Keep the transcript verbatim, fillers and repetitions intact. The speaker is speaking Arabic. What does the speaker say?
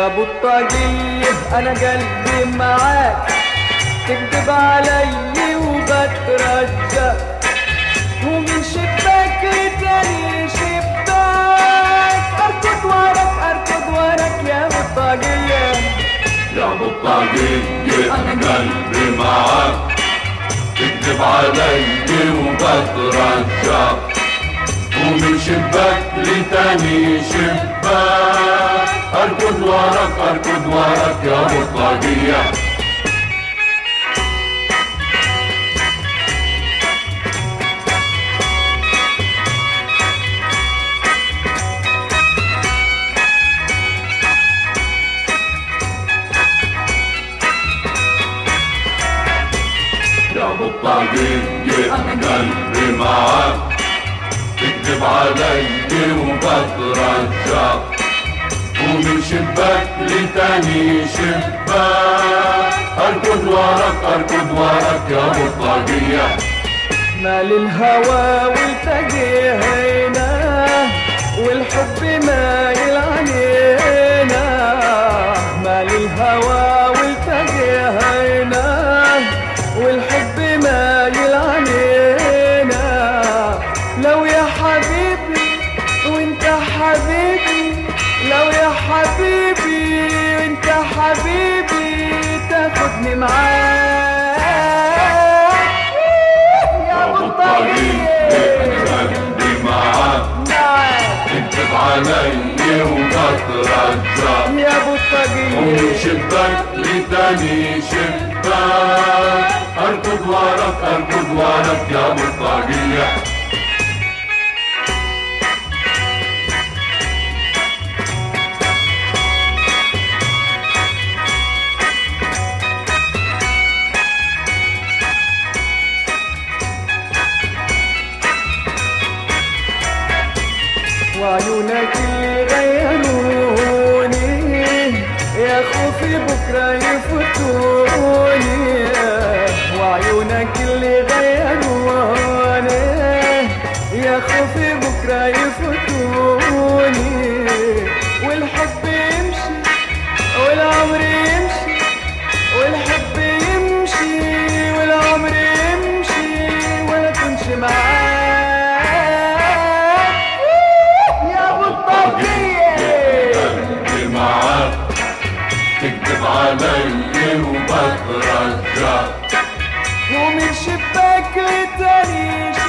يا ابو الطاقية انا قلبي معاك، تكذب علي وبترجى، ومن شباك لتاني شباك اركض وراك اركض وراك يا ابو الطاقية. يا ابو الطاقية انا قلبي معاك، تكذب علي وبترجى، ومن شباك لتاني شباك اركض وراك اركض وراك يا ابو الطاقية. يا ابو الطاقية انا قلبي معاك، تكذب علي وبترجى، ومن شباك لتاني شباك اركض وراك اركض وراك يا ابو الطاقية. مال الهوى والتقينا والحب مايل علينا، مال الهوى والتقينا والحب مايل علينا، لو يا حبيبي وانت حبيبي، لو يا حبيبي وانت حبيبي تاخدني معاك يا ابو الطاقية. انا قلبي معاك، تكذب علي وبترجى، يا ابو الطاقية ومن شباك لتاني شباك اركض وراك اركض وراك يا ابو الطاقية. وعيونك اللي غيروني يا خوفي بكرة يفوتوني، وعيونك اللي غيروني يا خوفي بكرة يفوتوني، والحب يمشي والعمر يمشي، والحب يمشي والعمر يمشي ولا تمشي معاك تكذب علي وبترجى، ومن شباك لتاني